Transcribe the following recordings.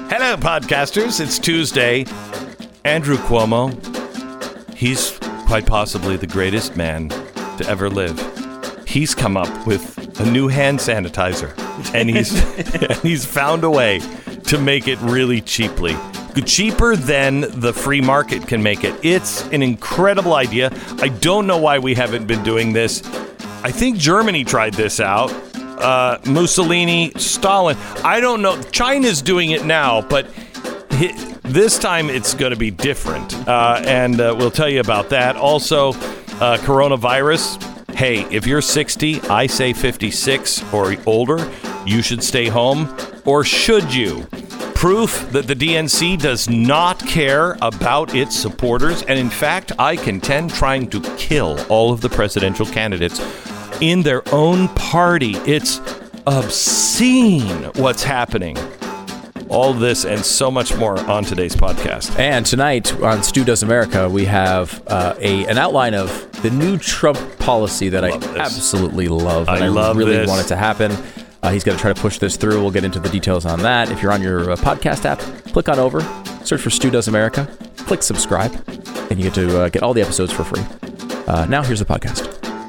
Hello, podcasters. It's Tuesday. Andrew Cuomo, he's quite possibly the greatest man to ever live. He's come up with a new hand sanitizer, and he's found a way to make it really cheaply. Cheaper than the free market can make it. It's an incredible idea. I don't know why we haven't been doing this. I think Germany tried this out. Mussolini, Stalin. I don't know. China's doing it now, but this time it's going to be different. And we'll tell you about that. Also, coronavirus. Hey, if you're 60, I say 56 or older, you should stay home. Or should you? Proof that the DNC does not care about its supporters, and in fact, I contend trying to kill all of the presidential candidates in their own party. It's obscene what's happening. All this and so much more on today's podcast. And tonight on Stu Does America, we have an outline of the new Trump policy that I absolutely love. And I really want it to happen. He's going to try to push this through. We'll get into the details on that. If you're on your podcast app, click on over, search for Stu Does America, click subscribe, and you get to get all the episodes for free. Now, here's the podcast.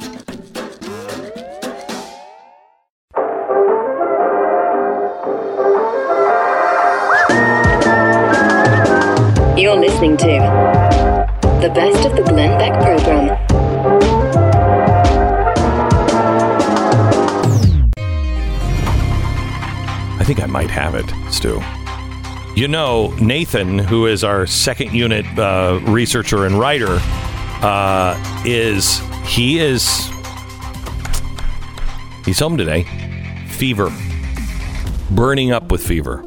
You're listening to the Best of the Glenn Beck program. I think I might have it, Stu. You know, Nathan, who is our second unit researcher and writer, he's home today. Fever. Burning up with fever.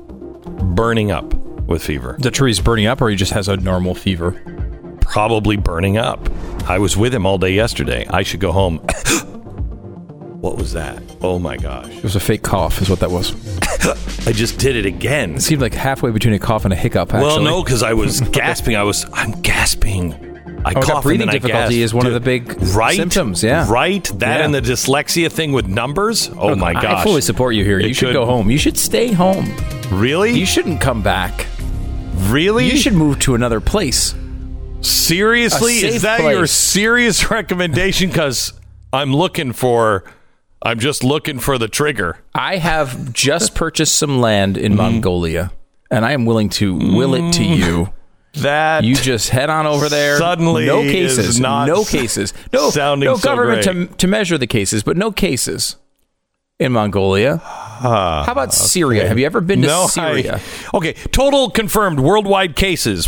Is that true he's burning up, or he just has a normal fever? Probably burning up. I was with him all day yesterday. I should go home. What was that? Oh my gosh. It was a fake cough is what that was. I just did it again. It seemed like halfway between a cough and a hiccup, actually. Well, no, because I was gasping. I'm gasping. I cough breathing and then difficulty is one of the big symptoms, yeah. Right? That and the dyslexia thing with numbers? Oh my gosh. I fully support you here. You should go home. You should stay home. Really? You shouldn't come back. Really? You should move to another place. Seriously? Is that your serious recommendation? Because I'm just looking for the trigger. I have just purchased some land in Mongolia, and I am willing to will it to you. That you just head on over there. Suddenly, no cases. No government to measure the cases, but no cases in Mongolia. How about Syria? Okay. Have you ever been to Syria? Okay, total confirmed worldwide cases,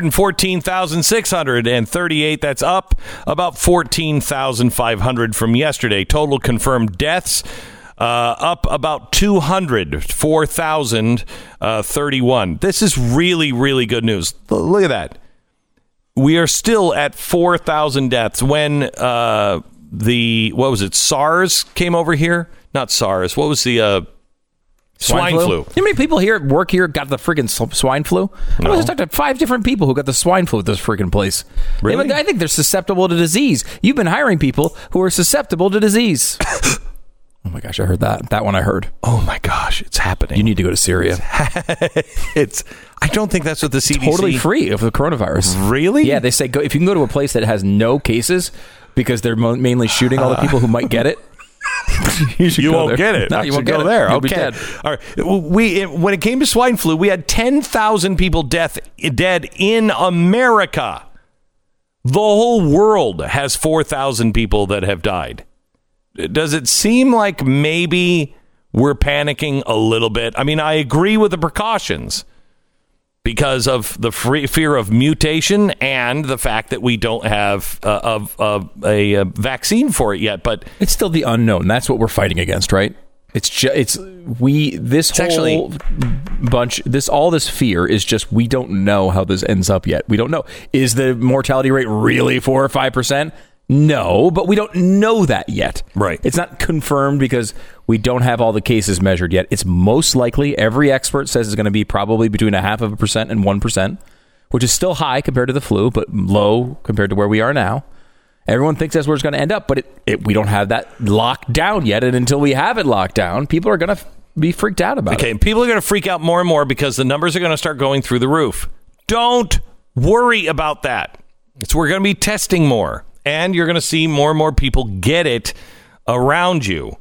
114,638. That's up about 14,500 from yesterday. Total confirmed deaths, up about 200, 4,031. This is really, really good news. Look at that. We are still at 4,000 deaths. When SARS came over here? Not SARS. What was the... Swine flu. You know how many people here at work here got the freaking swine flu? No. I talked to 5 different people who got the swine flu at this freaking place. Really? I think they're susceptible to disease. You've been hiring people who are susceptible to disease. Oh my gosh, I heard that. That one I heard. Oh my gosh, it's happening. You need to go to Syria. I don't think that's what the CDC... Totally free of the coronavirus. Really? Yeah, they say if you can go to a place that has no cases because they're mainly shooting all the people who might get it. You won't get it. No, you won't go there. You'll okay. Be dead. All right. When it came to swine flu, we had 10,000 people dead in America. The whole world has 4,000 people that have died. Does it seem like maybe we're panicking a little bit? I mean, I agree with the precautions because of the fear of mutation and the fact that we don't have a vaccine for it yet. But it's still the unknown. That's what we're fighting against, right? All this fear is just we don't know how this ends up yet. We don't know. Is the mortality rate really 4 or 5%? No, but we don't know that yet. Right. It's not confirmed because we don't have all the cases measured yet. It's most likely, every expert says it's going to be probably between 0.5% and 1%, which is still high compared to the flu, but low compared to where we are now. Everyone thinks that's where it's going to end up, but we don't have that locked down yet. And until we have it locked down, people are going to be freaked out about it. Okay, people are going to freak out more and more because the numbers are going to start going through the roof. Don't worry about that. We're going to be testing more, and you're going to see more and more people get it around you.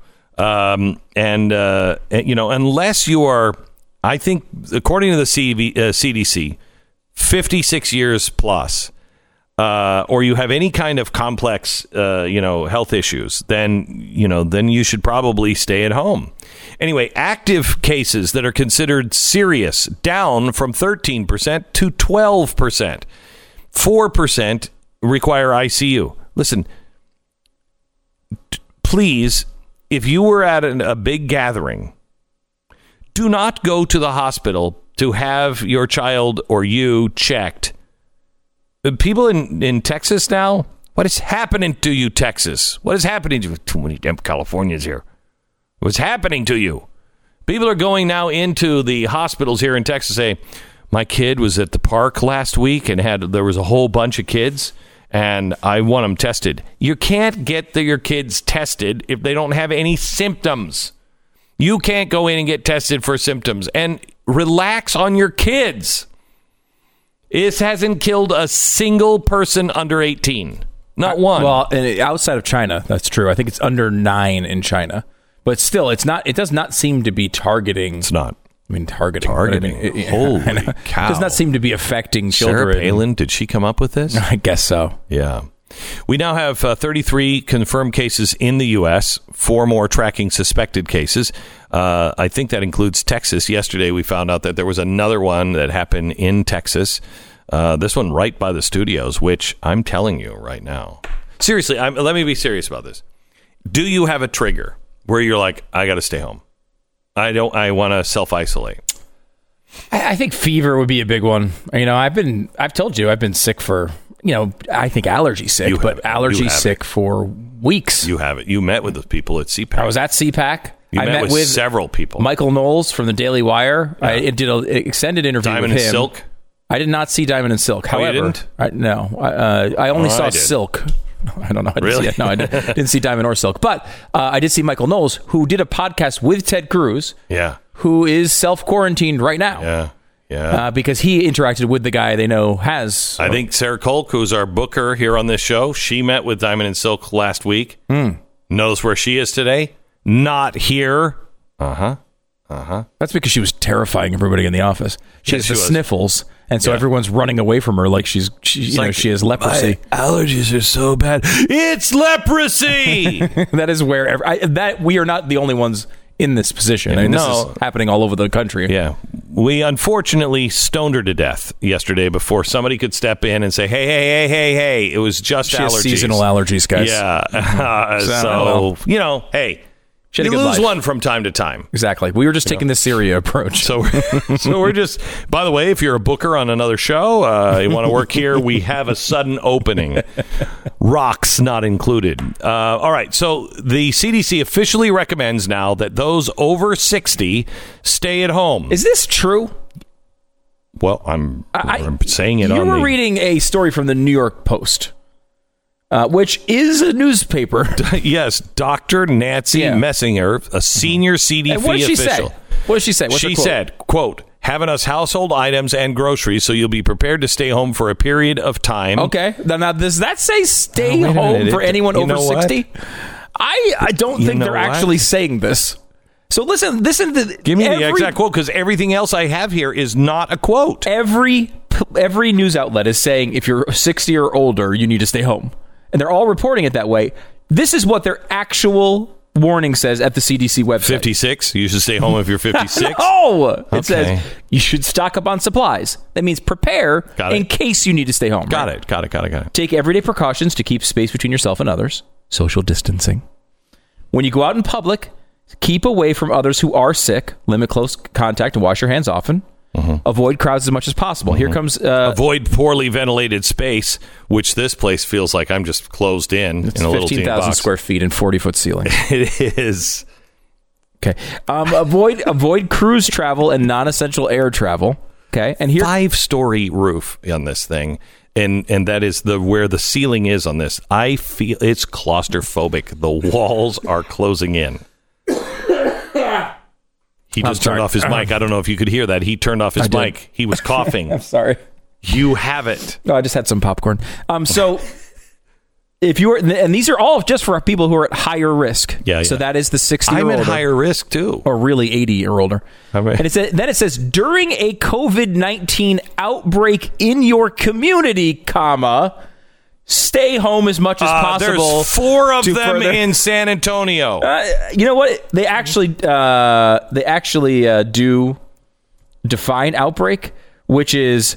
Unless you are, I think, according to the CDC, 56 years plus, or you have any kind of complex, health issues, then you should probably stay at home. Anyway, active cases that are considered serious down from 13% to 12%. 4% require ICU. Listen, please, if you were at a big gathering, do not go to the hospital to have your child or you checked. People in Texas now, what is happening to you, Texas? What is happening to you? Too many damn Californians here. What's happening to you? People are going now into the hospitals here in Texas, say, my kid was at the park last week and there was a whole bunch of kids, and I want them tested. You can't get your kids tested if they don't have any symptoms. You can't go in and get tested for symptoms. And relax on your kids. This hasn't killed a single person under 18. Not one. Well, outside of China, that's true. I think it's under 9 in China. But still, it's not. It does not seem to be targeting. It's not. I mean, targeting. Holy cow. It does not seem to be affecting children. Sarah Palin, did she come up with this? I guess so. Yeah. We now have 33 confirmed cases in the U.S., 4 more tracking suspected cases. I think that includes Texas. Yesterday, we found out that there was another one that happened in Texas. This one right by the studios, which I'm telling you right now. Seriously, let me be serious about this. Do you have a trigger where you're like, I got to stay home? I want to self-isolate. I think fever would be a big one. I've told you, I've been sick for, I think allergy sick, but allergy sick for weeks. You have it. You met with the people at CPAC. I was at CPAC. I met with several people. Michael Knowles from the Daily Wire. Yeah. I did an extended interview Diamond with him. and Silk? I did not see Diamond and Silk. However, you didn't? I only saw Silk. I don't know. Really? No, I didn't see Diamond or Silk. But I did see Michael Knowles, who did a podcast with Ted Cruz. Yeah. Who is self-quarantined right now. Yeah. Yeah. Because he interacted with the guy they know has. I think Sarah Kolk, who's our booker here on this show, she met with Diamond and Silk last week. Knows where she is today. Not here. That's because she was terrifying everybody in the office. She has the sniffles, and so everyone's running away from her like she has leprosy. My allergies are so bad. It's leprosy. That is where we are not the only ones in this position. I mean, this is happening all over the country. Yeah. We unfortunately stoned her to death yesterday before somebody could step in and say, hey, it was just allergies. Seasonal allergies, guys. Yeah. Hey, you lose one from time to time. Exactly. We were just taking the Syria approach. So we're just, by the way, if you're a booker on another show, you want to work here, we have a sudden opening. Rocks not included. All right. So the CDC officially recommends now that those over 60 stay at home. Is this true? Well, I'm saying it on You were reading a story from the New York Post. Which is a newspaper. Yes, Dr. Nancy Messinger, a senior CDC official. What did she say? What did she say? She said, quote, having us household items and groceries so you'll be prepared to stay home for a period of time. Okay. Now does that say stay home for anyone over 60? I don't think they're actually saying this. So listen to give me the exact quote, because everything else I have here is not a quote. Every news outlet is saying if you're 60 or older, you need to stay home. And they're all reporting it that way. This is what their actual warning says at the CDC website. 56? You should stay home if you're 56? No! It says you should stock up on supplies. That means prepare in case you need to stay home. Got it. Take everyday precautions to keep space between yourself and others. Social distancing. When you go out in public, keep away from others who are sick. Limit close contact and wash your hands often. Avoid crowds as much as possible. Here comes... avoid poorly ventilated space, which this place feels like I'm just closed in a little 15,000 square feet and 40-foot ceiling. It is. Okay. Avoid cruise travel and non-essential air travel. Okay. And here... 5-story roof on this thing. And that is where the ceiling is on this. I feel it's claustrophobic. The walls are closing in. He just turned off his mic. I don't know if you could hear that. He turned off his mic. He was coughing. I'm sorry. You have it. No, I just had some popcorn. So if you were, and these are all just for people who are at higher risk. Yeah. So that is the 60 or I'm older. at higher risk too. Or really 80 or older. And then it says, during a COVID-19 outbreak in your community, comma, stay home as much as possible. There's 4 of them in San Antonio. You know what? They actually do define outbreak, which is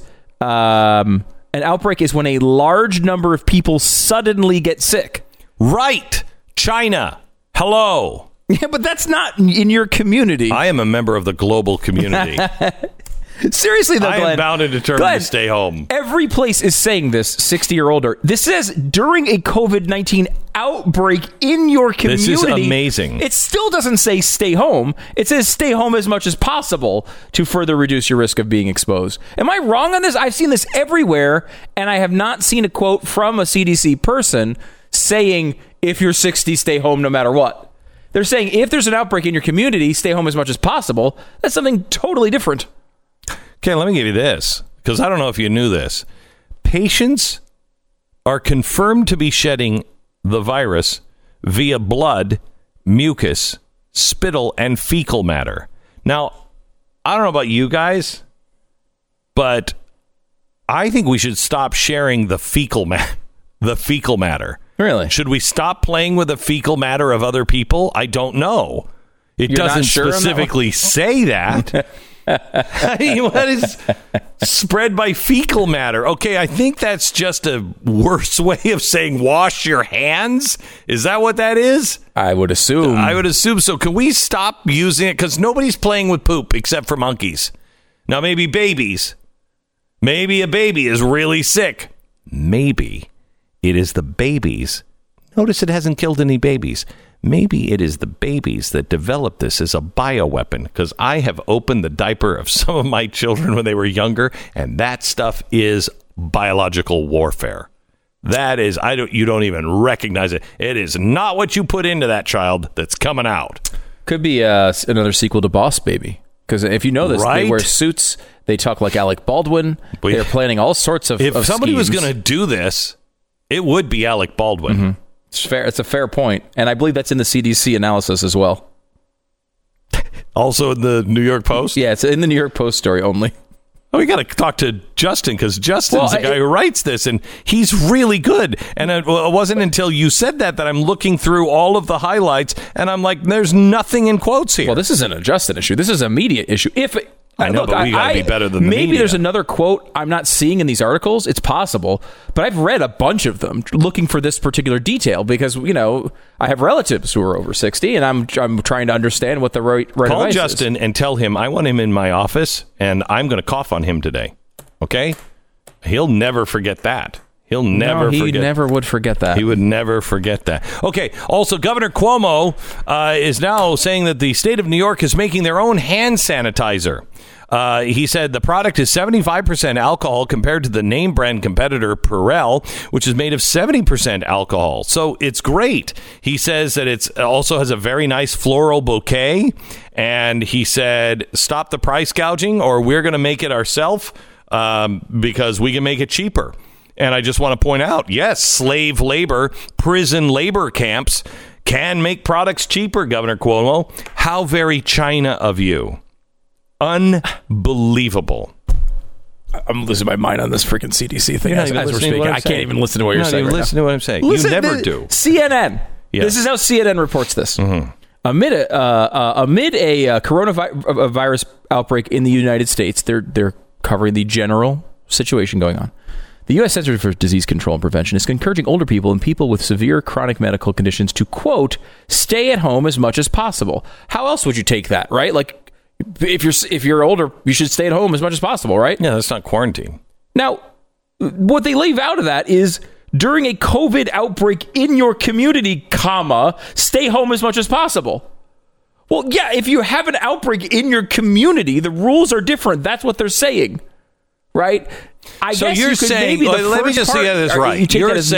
an outbreak is when a large number of people suddenly get sick. Right. China. Hello. Yeah, but that's not in your community. I am a member of the global community. Seriously, though, Glenn. I am bound and determined to stay home. Every place is saying this, 60 or older. This says during a COVID-19 outbreak in your community. This is amazing. It still doesn't say stay home. It says stay home as much as possible to further reduce your risk of being exposed. Am I wrong on this? I've seen this everywhere, and I have not seen a quote from a CDC person saying, if you're 60, stay home no matter what. They're saying if there's an outbreak in your community, stay home as much as possible. That's something totally different. Okay, let me give you this, because I don't know if you knew this. Patients are confirmed to be shedding the virus via blood, mucus, spittle, and fecal matter. Now, I don't know about you guys, but I think we should stop sharing the fecal matter. Really? Should we stop playing with the fecal matter of other people? I don't know. It doesn't specifically say that. I mean, what is spread by fecal matter? Okay, I think that's just a worse way of saying wash your hands. Is that what that is? I would assume. So. Can we stop using it? Because nobody's playing with poop except for monkeys. Now, maybe babies. Maybe a baby is really sick. Maybe it is the babies. Notice it hasn't killed any babies. Maybe it is the babies that developed this as a bioweapon, because I have opened the diaper of some of my children when they were younger, and that stuff is biological warfare. That is, you don't even recognize it. It is not what you put into that child that's coming out. Could be another sequel to Boss Baby. Because if you know this, right? They wear suits, they talk like Alec Baldwin, they're planning all sorts of If somebody schemes. was going to do this, it would be Alec Baldwin. Mm-hmm. It's fair. It's a fair point. And I believe that's in the CDC analysis as well. Also in the New York Post? Yeah, it's in the New York Post story only. Oh, we got to talk to Justin, because Justin's the guy who writes this, and he's really good. And it wasn't until you said that I'm looking through all of the highlights, and I'm like, there's nothing in quotes here. Well, this isn't a Justin issue. This is a media issue. I know, but we got to be better than the maybe media. There's another quote I'm not seeing in these articles. It's possible, but I've read a bunch of them looking for this particular detail because, I have relatives who are over 60, and I'm trying to understand what the right Call advice Justin is. and tell him I want him in my office, and I'm going to cough on him today. Okay? He'll never forget that. He never would forget that. He would never forget that. Okay. Also, Governor Cuomo is now saying that the state of New York is making their own hand sanitizer. He said the product is 75% alcohol compared to the name brand competitor Purell, which is made of 70% alcohol. So it's great. He says that it also has a very nice floral bouquet. And he said, stop the price gouging, or we're going to make it ourselves because we can make it cheaper. And I just want to point out, yes, slave labor, prison labor camps can make products cheaper, Governor Cuomo. How very China of you. Unbelievable. I'm losing my mind on this freaking CDC thing as we're speaking. I can't even listen to what you're saying. Listen to what I'm saying. You never do. CNN. Yes. This is how CNN reports this. Mm-hmm. Amid a coronavirus outbreak in the United States, they're covering the general situation going on. The U.S. Centers for Disease Control and Prevention is encouraging older people and people with severe chronic medical conditions to, quote, stay at home as much as possible. How else would you take that, right? Like, if you're older, you should stay at home as much as possible, right? Yeah, that's not quarantine. Now, what they leave out of that is during a COVID outbreak in your community, comma, stay home as much as possible. Well, yeah, if you have an outbreak in your community, the rules are different. That's what they're saying, right? So you're saying, let me just see this right.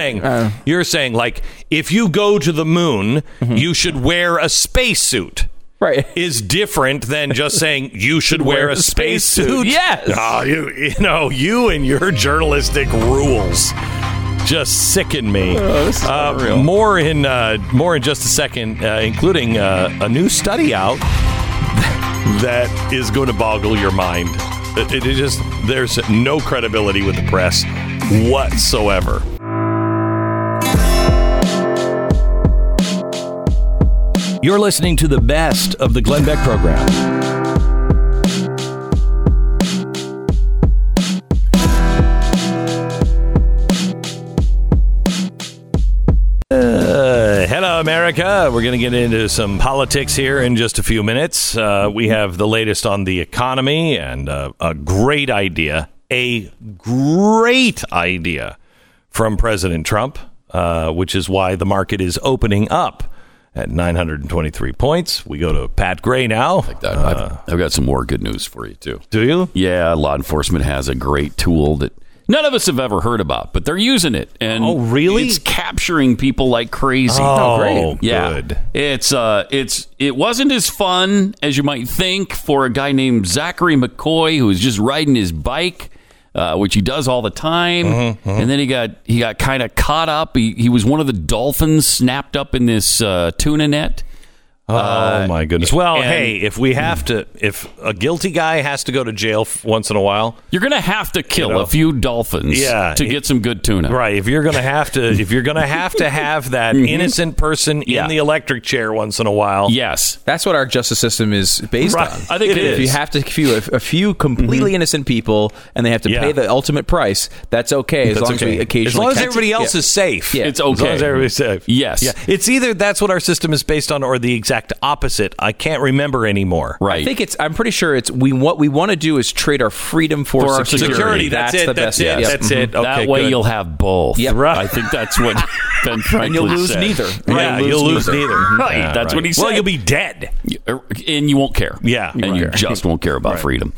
You're saying, like, if you go to the moon, mm-hmm. you should wear a spacesuit. is different than just saying you should wear a spacesuit. Yes. Oh, you and your journalistic rules just sicken me. This is unreal. More in just a second, including a new study out that is going to boggle your mind. There's no credibility with the press whatsoever. You're listening to the best of the Glenn Beck program. Hello, America. We're going to get into some politics here in just a few minutes. We have the latest on the economy and a great idea from President Trump, which is why the market is opening up at 923 points. We go to Pat Gray now. Like that. I've got some more good news for you, too. Do you? Yeah, law enforcement has a great tool that none of us have ever heard about, but they're using it. And oh, really? It's capturing people like crazy. Oh, great. Yeah. Good. It wasn't as fun as you might think for a guy named Zachary McCoy who was just riding his bike, which he does all the time. And then he got kind of caught up. He was one of the dolphins snapped up in this tuna net. Oh, my goodness. Well, hey, if a guilty guy has to go to jail once in a while, you're going to have to kill a few dolphins to get some good tuna. Right. If you're going to have to have that innocent person in the electric chair once in a while. Yes. That's what our justice system is based on. I think it is. If you have to a few completely innocent people and they have to pay the ultimate price, that's okay. As long as we occasionally as long as everybody else is safe. Yeah. It's okay. As long as everybody's safe. Yes. Yeah. It's either that's what our system is based on or the exact opposite. I can't remember anymore. Right. I'm pretty sure it's what we want to do is trade our freedom for our security. That's the best. It. That's it. Okay, that way you'll have both. Yep. Right. I think that's what Ben Franklin and you'll lose said. neither. Yeah, you'll lose neither. Right. Yeah, That's what he said. Well, you'll be dead. And you won't care. Yeah. And you just won't care about freedom.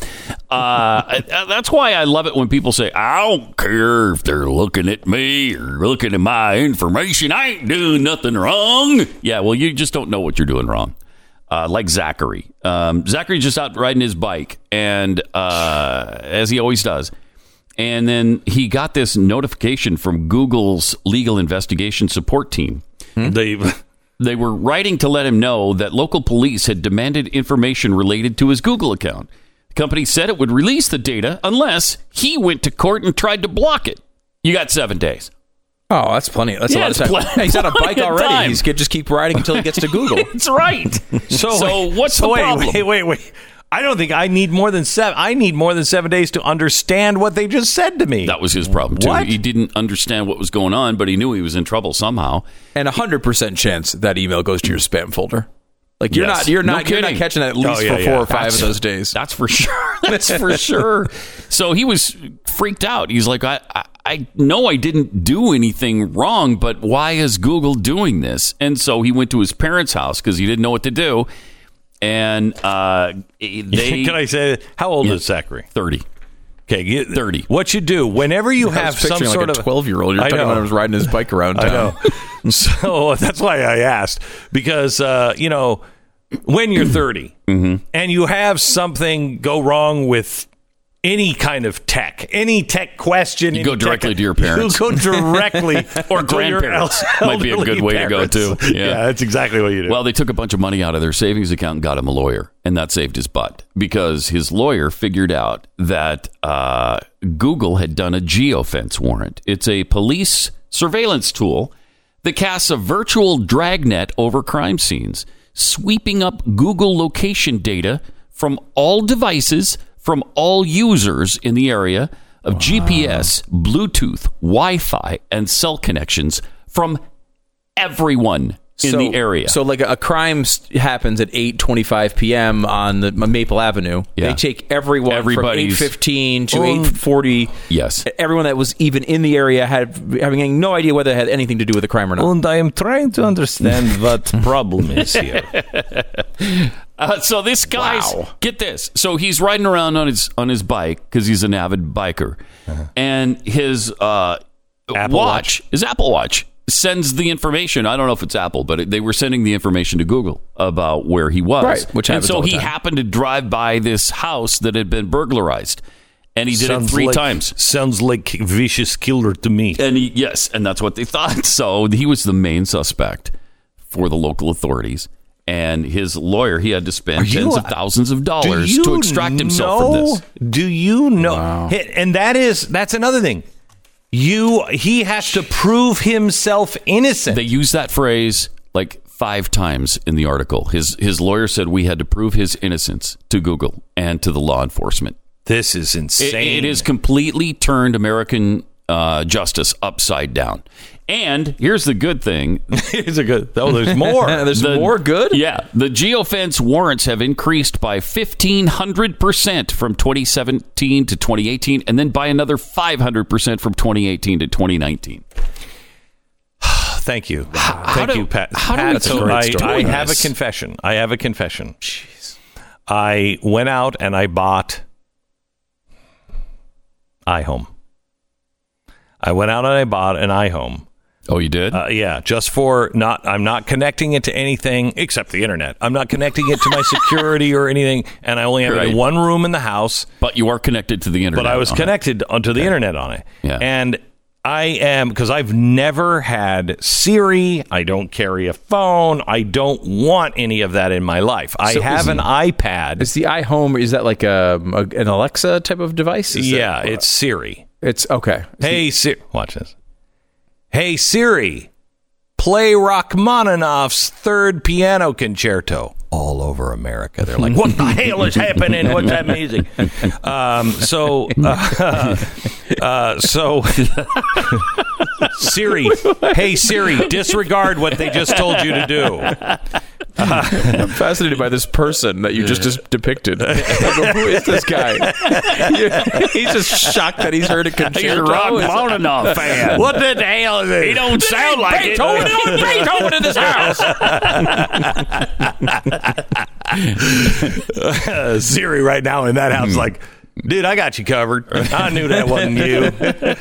That's why I love it when people say, I don't care if they're looking at me or looking at my information. I ain't doing nothing wrong. Yeah, well, you just don't know what you're doing wrong. Like Zachary. Zachary's just out riding his bike, and as he always does. And then he got this notification from Google's legal investigation support team. They were writing to let him know that local police had demanded information related to his Google account. The company said it would release the data unless he went to court and tried to block it. You got 7 days. Oh, that's plenty. That's a lot of time. He's on a bike already. He's just keep riding until he gets to Google. That's right. So what's the problem? Wait. I don't think I need more than 7. I need more than 7 days to understand what they just said to me. That was his problem too. What? He didn't understand what was going on, but he knew he was in trouble somehow. And 100% chance that email goes to your spam folder. Like you're not catching that at least for 4 or 5 of those days. That's for sure. That's for sure. So he was freaked out. He's like, I know I didn't do anything wrong, but why is Google doing this? And so he went to his parents' house because he didn't know what to do. And they can I say how old is Zachary? 30. Okay, 30. What you do whenever you have some sort of 12-year-old, you're talking about him riding his bike around town. I know. So that's why I asked, because when you're 30 and you have something go wrong with any kind of any tech question, you go directly to your parents. You go directly or grandparents. Might be a good way to go too. Yeah, that's exactly what you do. Well, they took a bunch of money out of their savings account and got him a lawyer, and that saved his butt because his lawyer figured out that Google had done a geofence warrant. It's a police surveillance tool that casts a virtual dragnet over crime scenes, sweeping up Google location data from all devices, from all users in the area of GPS, Bluetooth, Wi-Fi, and cell connections from everyone in the area. So like a crime happens at 8:25 p.m. on the Maple Avenue. Yeah. They take everyone from 8:15 to 8:40. Yes. Everyone that was even in the area having no idea whether it had anything to do with the crime or not. And I am trying to understand what problem is here. So this guy's get this. So he's riding around on his bike because he's an avid biker, and his Apple Watch sends the information. I don't know if it's Apple, but they were sending the information to Google about where he was. Right, which happens all the he time. happened to drive by this house that had been burglarized, and he did it 3 times. Sounds like vicious killer to me. And and that's what they thought. So he was the main suspect for the local authorities. And his lawyer, he had to spend tens of thousands of dollars to extract himself from this. Do you know? Wow. And that's another thing. He has to prove himself innocent. They use that phrase like 5 times in the article. His lawyer said we had to prove his innocence to Google and to the law enforcement. This is insane. It has completely turned American justice upside down. And here's the good thing. There's more. There's more good? Yeah. The geofence warrants have increased by 1,500% from 2017 to 2018, and then by another 500% from 2018 to 2019. Thank you. Thank you, Pat. Pat, so I have a confession. Jeez. I went out and I bought iHome. I went out and I bought an iHome. Oh, you did? Yeah, just for I'm not connecting it to anything except the internet. I'm not connecting it to my security or anything, and I only have it in one room in the house. But you are connected to the internet. But I was connected onto the internet on it. Yeah. And I am, because I've never had Siri. I don't carry a phone. I don't want any of that in my life. I have an iPad. Is the iHome, is that like an Alexa type of device? It's Siri. It's okay. Hey, Siri. Watch this. Hey, Siri, play Rachmaninoff's Third Piano Concerto. All over America. They're like, what the hell is happening? What's that music? Siri, hey, Siri, disregard what they just told you to do. I'm fascinated by this person that you just depicted. Who is this guy? He's just shocked that he's heard a concerto. He's a Rachmaninoff fan. What the hell is it? He don't sound like it. Beethoven in this house. Siri right now in that house, like, dude, I got you covered. I knew that wasn't you.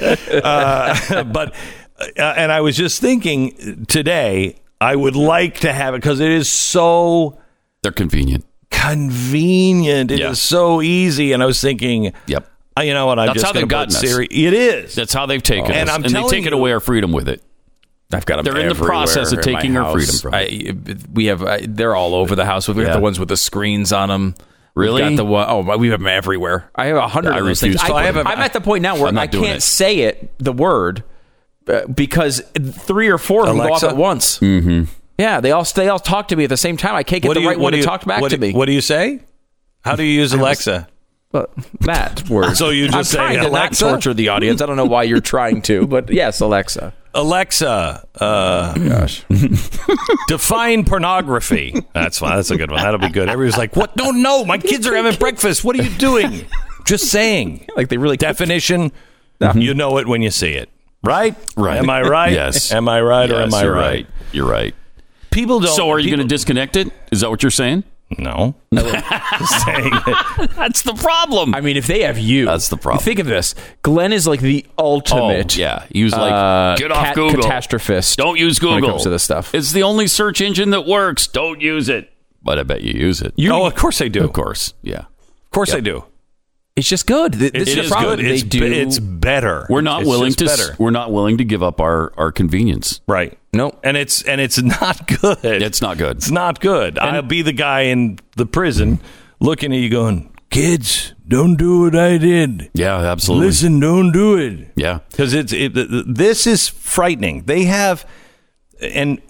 And I was just thinking today, I would like to have it because it is so... They're convenient. It is so easy. And I was thinking, yep. You know what? That's how they've gotten us. Siri. It is. That's how they've taken us. And they've taken away our freedom with it. I've got them. They're in the process of taking our freedom from it. They're all over the house. We have the ones with the screens on them. Really? We've got the one. We have them everywhere. I have 100 of those things. I'm at the point now where I can't say it, the word, because 3 or 4 of them go off at once. Mm-hmm. Yeah, they all talk to me at the same time. I can't get the right one to talk back to me. What do you say? How do you use Alexa? That word. So you just say Alexa? Alexa? To not torture the audience. I don't know why you're trying to, but yes, Alexa. Alexa, define pornography. That's fine. That's a good one. That'll be good. Everybody's like, what? No, my kids are having breakfast. What are you doing? Just saying. Like they really definition. You know it when you see it. Right? Right. Am I right? Yes. Am I right or am I right? You're right. People don't. So are you going to disconnect it? Is that what you're saying? No. Just saying that. That's the problem. I mean, if they have you, that's the problem. Think of this. Glenn is like the ultimate. He was like, get off Google. Catastrophist. Don't use Google when it comes to this stuff. It's the only search engine that works. Don't use it. But I bet you use it. Of course I do. Of course. Yeah. Of course I do. It's just good. This is the problem. Good. It's better. We're not willing to give up our convenience. Right. No. And it's not good. It's not good. It's not good. I'll be the guy in the prison looking at you going, kids, don't do what I did. Yeah, absolutely. Listen, don't do it. Yeah. Because this is frightening. They have, and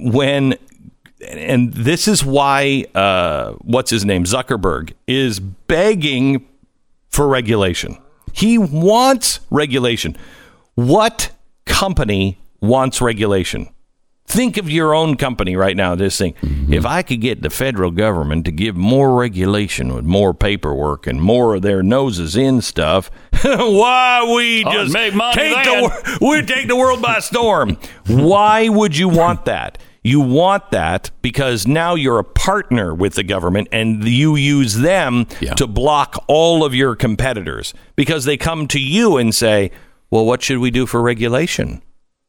this is why, what's his name? Zuckerberg is begging for regulation. He wants regulation. What company wants regulation? Think of your own company right now. This thing. Mm-hmm. If I could get the federal government to give more regulation with more paperwork and more of their noses in stuff, why we just make money we take the world by storm. Why would you want that? You want that because now you're a partner with the government and you use them to block all of your competitors because they come to you and say, well, what should we do for regulation?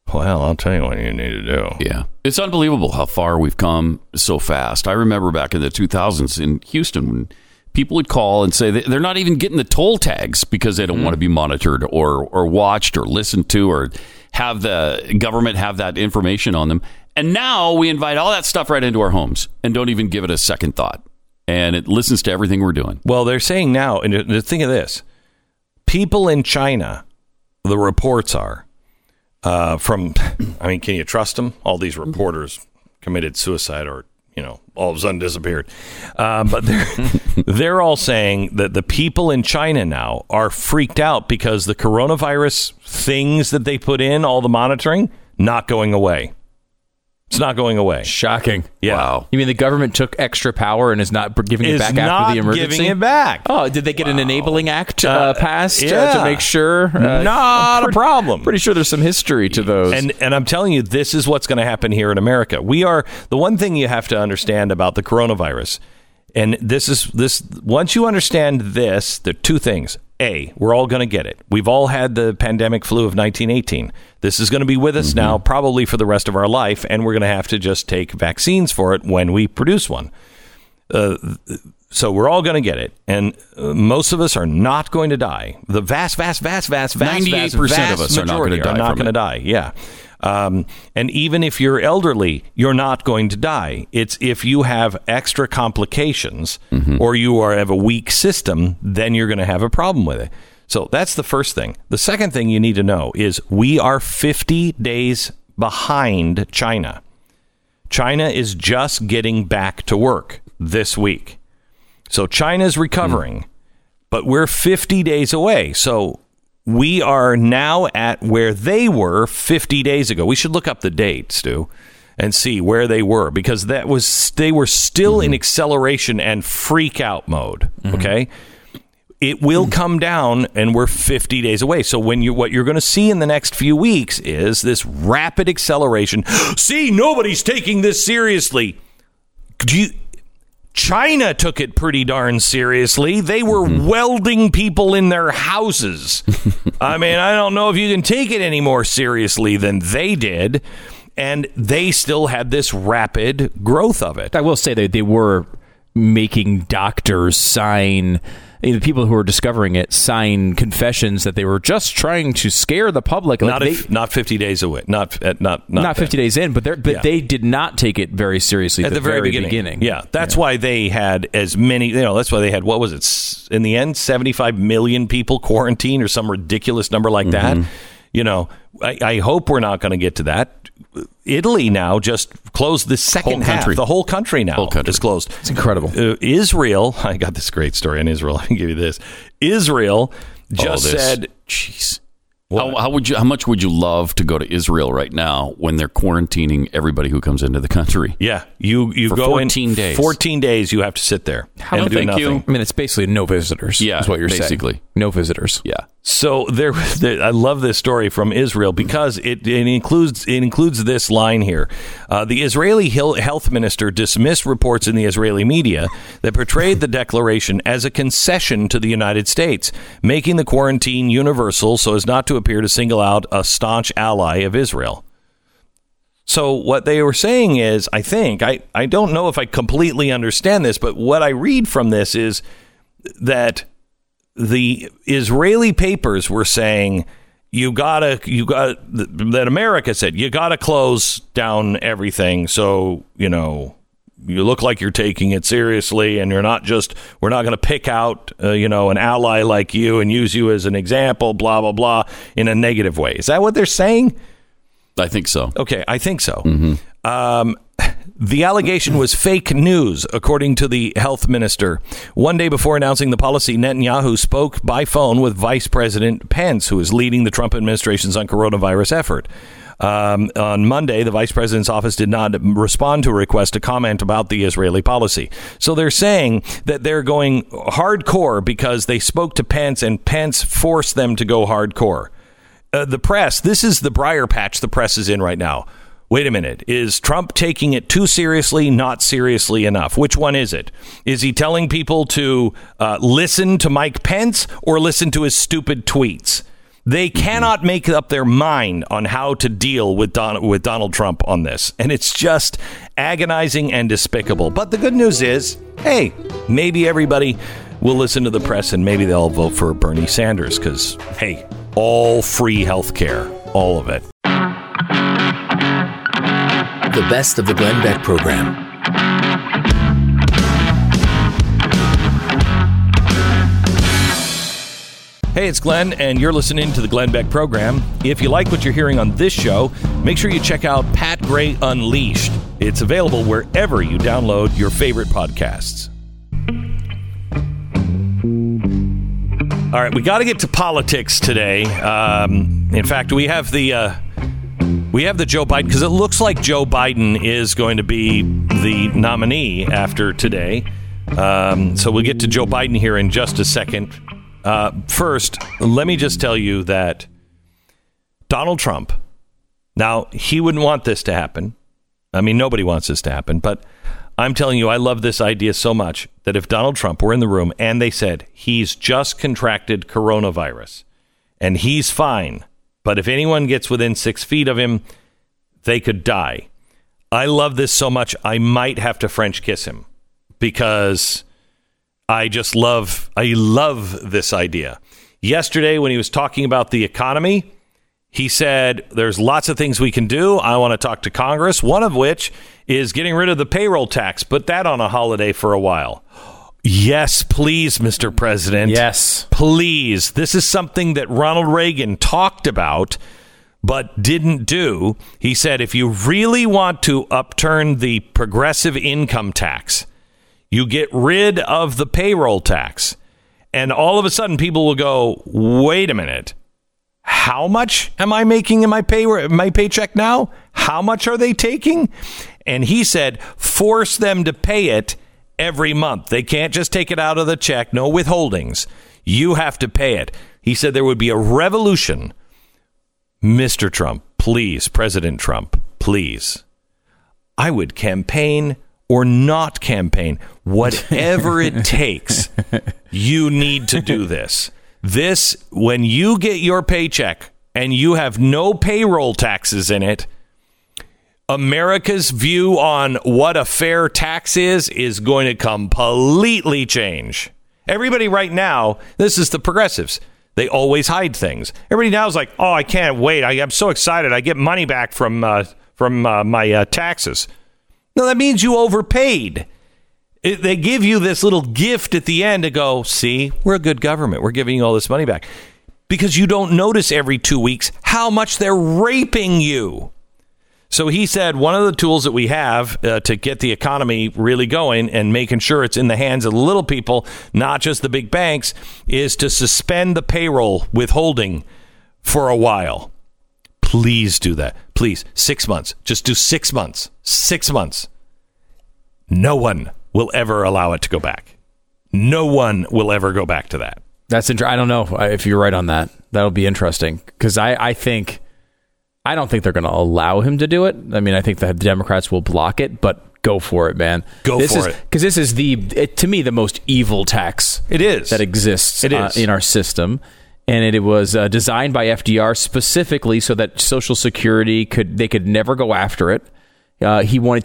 Well, I'll tell you what you need to do. Yeah. It's unbelievable how far we've come so fast. I remember back in the 2000s in Houston when people would call and say they're not even getting the toll tags because they don't want to be monitored or watched or listened to or have the government have that information on them. And now we invite all that stuff right into our homes and don't even give it a second thought. And it listens to everything we're doing. Well, they're saying now, and think of this, people in China, the reports are, can you trust them? All these reporters committed suicide or, all of a sudden disappeared. But they're all saying that the people in China now are freaked out because the coronavirus things that they put in, all the monitoring, not going away. It's not going away. Shocking. Yeah. Wow. You mean the government took extra power and is not giving it back after the emergency? Giving it back. Oh, did they get an enabling act passed to make sure? Not a problem. Pretty sure there's some history to those. And I'm telling you, this is what's going to happen here in America. We are the one thing you have to understand about the coronavirus. And this once you understand this, there are two things. A, we're all going to get it. We've all had the pandemic flu of 1918. This is going to be with us now probably for the rest of our life, and we're going to have to just take vaccines for it when we produce one. So we're all going to get it, and most of us are not going to die. The vast 98% of us are not going to die. Not going to die. Yeah. And even if you're elderly, you're not going to die. It's if you have extra complications or you have a weak system, then you're going to have a problem with it. So that's the first thing. The second thing you need to know is we are 50 days behind China. China is just getting back to work this week. So China's recovering, but we're 50 days away. So we are now at where they were 50 days ago. We should look up the date, Stu, and see where they were, because they were still in acceleration and freak out mode. Okay. It will come down, and we're 50 days away. So what you're going to see in the next few weeks is this rapid acceleration. See, nobody's taking this seriously. China took it pretty darn seriously. They were welding people in their houses. I mean, I don't know if you can take it any more seriously than they did. And they still had this rapid growth of it. I will say that they were making doctors sign, the people who were discovering it sign confessions that they were just trying to scare the public. Like not 50 days away. Not 50 days in, but they did not take it very seriously at the very beginning. Yeah, that's why they had as many. That's why they had, what was it in the end? 75 million people quarantined or some ridiculous number like that. I hope we're not going to get to that. Italy now just closed the second half. The whole country now is closed. It's incredible. Israel, I got this great story on Israel. I can give you this. Israel just said, "Jeez, how much would you love to go to Israel right now when they're quarantining everybody who comes into the country?" Yeah, you for go 14 days. 14 days you have to sit there and do nothing. You. I mean, it's basically no visitors. Yeah, is what you're basically saying. No visitors. Yeah. So I love this story from Israel because it includes this line here. The Israeli health minister dismissed reports in the Israeli media that portrayed the declaration as a concession to the United States, making the quarantine universal so as not to appear to single out a staunch ally of Israel. So what they were saying is, I think, I don't know if I completely understand this, but what I read from this is that the Israeli papers were saying that America said you gotta close down everything, so you look like you're taking it seriously, and we're not going to pick out an ally like you and use you as an example, blah blah blah, in a negative way. Is that what they're saying? I think so. Okay, I think so. The allegation was fake news, according to the health minister. One day before announcing the policy, Netanyahu spoke by phone with Vice President Pence, who is leading the Trump administration's on coronavirus effort. On Monday, the vice president's office did not respond to a request to comment about the Israeli policy. So they're saying that they're going hardcore because they spoke to Pence and Pence forced them to go hardcore. The press, this is the briar patch the press is in right now. Wait a minute. Is Trump taking it too seriously, not seriously enough? Which one is it? Is he telling people to listen to Mike Pence or listen to his stupid tweets? They cannot make up their mind on how to deal with Donald Trump on this. And it's just agonizing and despicable. But the good news is, hey, maybe everybody will listen to the press and maybe they'll vote for Bernie Sanders because, hey, all free health care, all of it. The best of the Glenn Beck program. Hey, it's Glenn, and you're listening to the Glenn Beck program. If you like what you're hearing on this show, make sure you check out Pat Gray Unleashed. It's available wherever you download your favorite podcasts. All right, we got to get to politics today. In fact, we have the Joe Biden, because it looks like Joe Biden is going to be the nominee after today. So we'll get to Joe Biden here in just a second. First, let me just tell you that Donald Trump, now, he wouldn't want this to happen. I mean, nobody wants this to happen, but I'm telling you, I love this idea so much that if Donald Trump were in the room and they said he's just contracted coronavirus and he's fine, but if anyone gets within 6 feet of him, they could die. I love this so much, I might have to French kiss him because I love this idea. Yesterday, when he was talking about the economy, he said, there's lots of things we can do. I want to talk to Congress, one of which is getting rid of the payroll tax. Put that on a holiday for a while. Yes, please, Mr. President. Yes. Please. This is something that Ronald Reagan talked about but didn't do. He said, if you really want to upturn the progressive income tax, you get rid of the payroll tax. And all of a sudden, people will go, wait a minute. How much am I making in my paycheck now? How much are they taking? And he said, force them to pay it every month. They can't just take it out of the check. No withholdings. You have to pay it. He said there would be a revolution. Mr. Trump, please, President Trump, please. I would campaign or not campaign, whatever it takes. You need to do this. This, when you get your paycheck and you have no payroll taxes in it, America's view on what a fair tax is going to completely change. Everybody right now, this is the progressives. They always hide things. Everybody now is like, oh, I can't wait. I'm so excited. I get money back from my taxes. No, that means you overpaid. They give you this little gift at the end to go, see, we're a good government. We're giving you all this money back. Because you don't notice every 2 weeks how much they're raping you. So he said one of the tools that we have to get the economy really going and making sure it's in the hands of the little people, not just the big banks, is to suspend the payroll withholding for a while. Please do that. Please. 6 months. Just do 6 months. 6 months. No one will ever allow it to go back. No one will ever go back to that. That's interesting. I don't know if you're right on that. That'll be interesting because I don't think they're going to allow him to do it. I mean, I think the Democrats will block it, but go for it, man. Go for it. Because this is to me, the most evil tax it is that exists it is. In our system. And it was designed by FDR specifically so that Social Security could never go after it. He wanted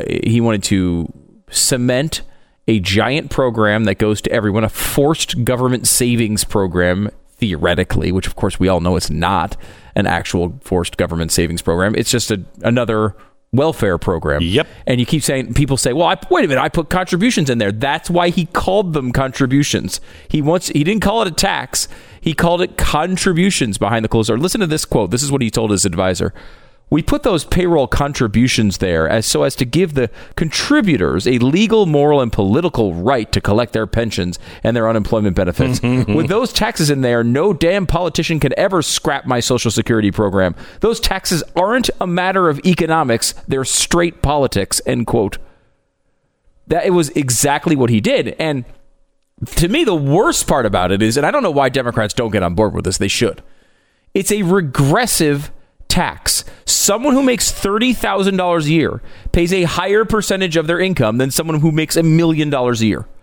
to cement a giant program that goes to everyone, a forced government savings program, theoretically, which of course we all know it's not an actual forced government savings program. It's just another welfare program. Yep. And you keep saying, people say, well, wait a minute, I put contributions in there. That's why he called them contributions. He didn't call it a tax. He called it contributions behind the closed door. Listen to this quote. This is what he told his advisor. We put those payroll contributions there as to give the contributors a legal, moral, and political right to collect their pensions and their unemployment benefits. With those taxes in there, no damn politician can ever scrap my Social Security program. Those taxes aren't a matter of economics. They're straight politics, end quote. That it was exactly what he did. And to me, the worst part about it is, and I don't know why Democrats don't get on board with this, they should. It's a regressive tax. Someone who makes $30,000 a year pays a higher percentage of their income than someone who makes $1 million a year.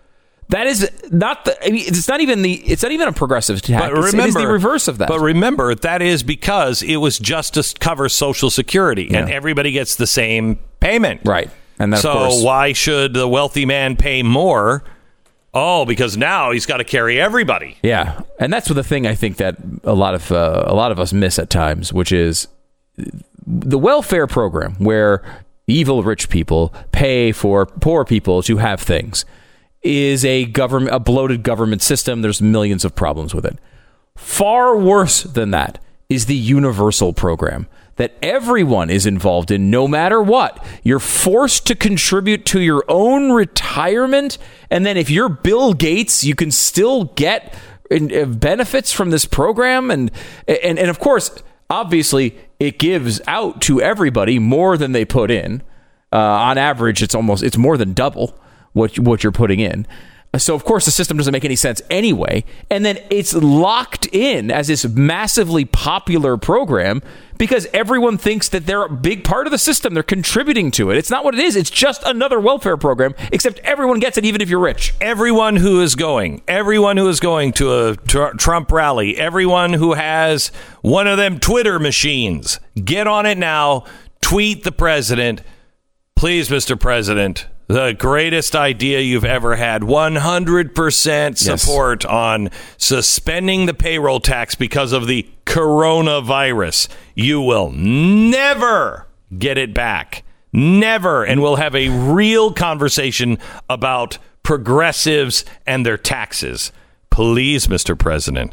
That is not the. I mean, it's not even a progressive tax. It is the reverse of that. But remember, that is because it was just to cover Social Security, and everybody gets the same payment, right? And that, so, of course, why should the wealthy man pay more? Oh, because now he's got to carry everybody. Yeah, and that's the thing I think that a lot of us miss at times, which is the welfare program, where evil rich people pay for poor people to have things, is a bloated government system. There's millions of problems with it. Far worse than that is the universal program that everyone is involved in, no matter what. You're forced to contribute to your own retirement, and then if you're Bill Gates, you can still get benefits from this program. And of course, obviously, it gives out to everybody more than they put in. On average, it's more than double what you're putting in. So, of course, the system doesn't make any sense anyway. And then it's locked in as this massively popular program because everyone thinks that they're a big part of the system. They're contributing to it. It's not what it is. It's just another welfare program, except everyone gets it, even if you're rich. Everyone who is going to a Trump rally, everyone who has one of them Twitter machines, get on it now. Tweet the president. Please, Mr. President, the greatest idea you've ever had. 100% support on suspending the payroll tax because of the coronavirus. You will never get it back. Never. And we'll have a real conversation about progressives and their taxes. Please, Mr. President.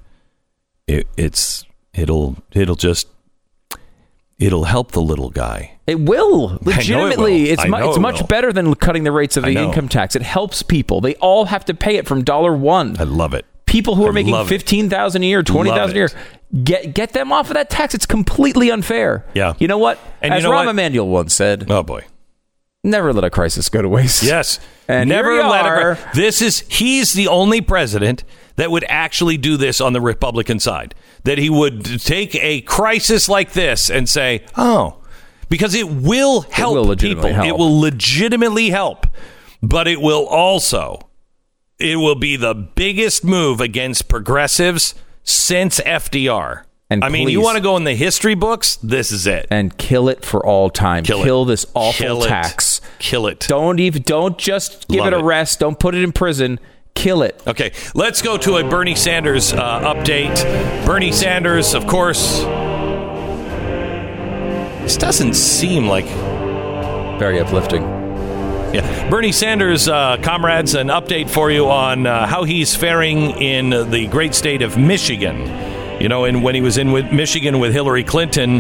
It'll help the little guy. It will. Legitimately. It's much better than cutting the rates of the income tax. It helps people. They all have to pay it from $1. I love it. People who are making $15,000 a year, $20,000 a year, get them off of that tax. It's completely unfair. Yeah. You know what? And as Rahm Emanuel once said, oh boy, never let a crisis go to waste. Yes. And never let he's the only president that would actually do this on the Republican side. That he would take a crisis like this and say, because it will help people. It will legitimately help. But it will be the biggest move against progressives since FDR. And you want to go in the history books? This is it. And kill it for all time. Kill this awful tax. Kill it. Don't just give it a rest. Don't put it in prison. Kill it. Okay, let's go to a Bernie Sanders update. Bernie Sanders, of course. This doesn't seem like very uplifting. Yeah, Bernie Sanders, comrades, an update for you on how he's faring in the great state of Michigan. You know, and when he was in Michigan with Hillary Clinton,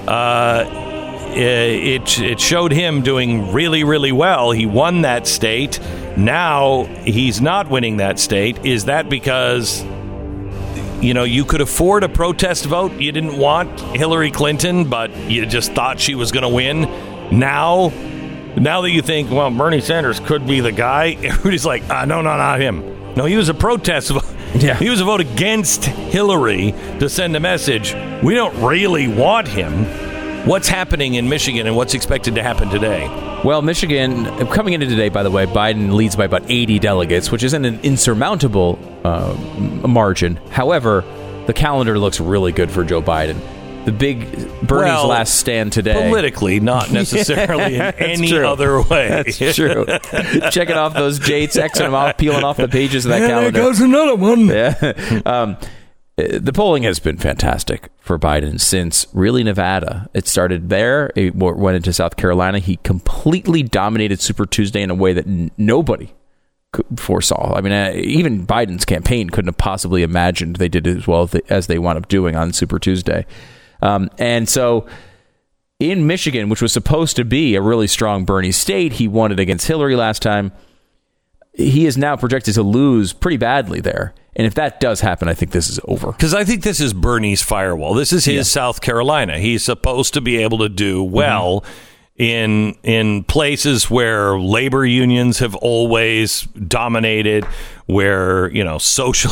it showed him doing really, really well. He won that state. Now he's not winning that state. Is that because, you could afford a protest vote? You didn't want Hillary Clinton, but you just thought she was going to win? Now that you think, well, Bernie Sanders could be the guy, everybody's like, no, not him. No, he was a protest vote. Yeah. He was a vote against Hillary to send a message. We don't really want him. What's happening in Michigan and what's expected to happen today? Well, Michigan, coming into today, by the way, Biden leads by about 80 delegates, which isn't an insurmountable margin. However, the calendar looks really good for Joe Biden. The big Bernie's last stand today. Politically, not necessarily in any other way. That's true. Checking off those dates, Xing them off, peeling off the pages of that calendar. There goes another one. Yeah. The polling has been fantastic for Biden since really Nevada. It started there. It went into South Carolina. He completely dominated Super Tuesday in a way that nobody foresaw. I mean, even Biden's campaign couldn't have possibly imagined they did as well as they wound up doing on Super Tuesday. And so in Michigan, which was supposed to be a really strong Bernie state, he won it against Hillary last time. He is now projected to lose pretty badly there. And if that does happen, I think this is over. Because I think this is Bernie's firewall. This is his South Carolina. He's supposed to be able to do well in places where labor unions have always dominated, where,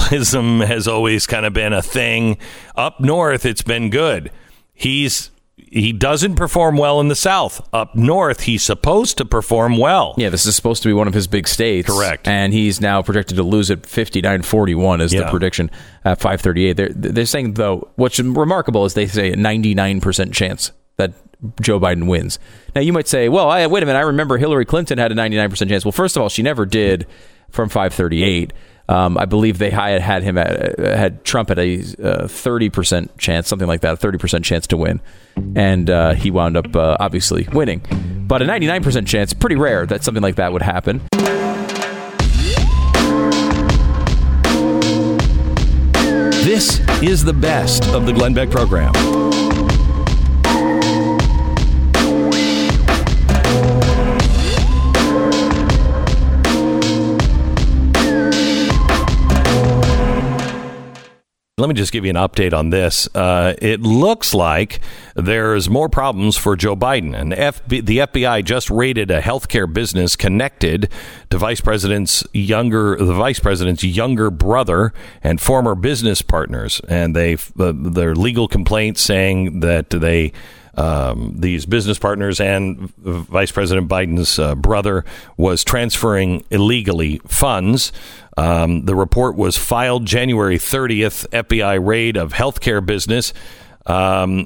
socialism has always kind of been a thing. Up north, it's been good. He's he doesn't perform well in the South. Up north, he's supposed to perform well. Yeah, this is supposed to be one of his big states. Correct. And he's now projected to lose at 59-41 is the prediction at 538. They're saying, though, what's remarkable is they say a 99% chance that Joe Biden wins. Now, you might say, well, wait a minute, I remember Hillary Clinton had a 99% chance. Well, first of all, she never did from 538. I believe they had Trump at a 30% chance, something like that, a 30% chance to win. And he wound up obviously winning. But a 99% chance, pretty rare that something like that would happen. This is the best of the Glenn Beck program. Let me just give you an update on this. It looks like there's more problems for Joe Biden. And the FBI just raided a healthcare business connected to the vice president's younger brother and former business partners. And their legal complaints saying that these business partners and Vice President Biden's brother was transferring illegally funds. The report was filed January 30th, FBI raid of healthcare business. And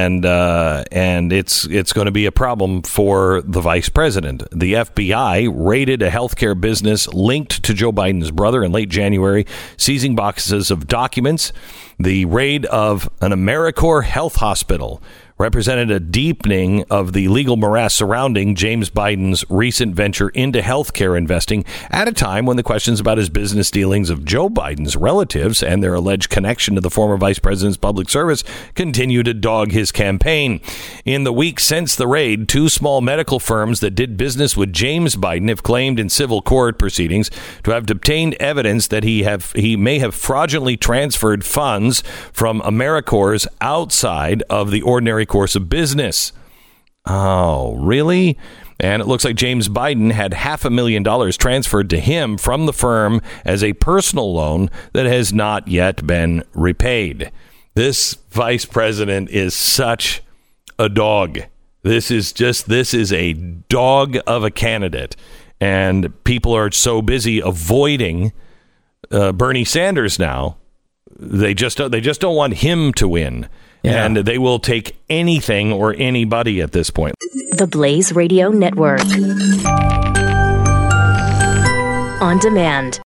it's going to be a problem for the vice president. The FBI raided a healthcare business linked to Joe Biden's brother in late January, seizing boxes of documents. The raid of an AmeriCorps health hospital represented a deepening of the legal morass surrounding James Biden's recent venture into healthcare investing at a time when the questions about his business dealings of Joe Biden's relatives and their alleged connection to the former vice president's public service continue to dog his campaign. In the weeks since the raid, two small medical firms that did business with James Biden have claimed in civil court proceedings to have obtained evidence that he may have fraudulently transferred funds from AmeriCorps outside of the ordinary course of business. Oh, really? And it looks like James Biden had $500,000 transferred to him from the firm as a personal loan that has not yet been repaid. This vice president is such a dog. This is a dog of a candidate. And people are so busy avoiding Bernie Sanders now. They just don't want him to win. Yeah. And they will take anything or anybody at this point. The Blaze Radio Network. On demand.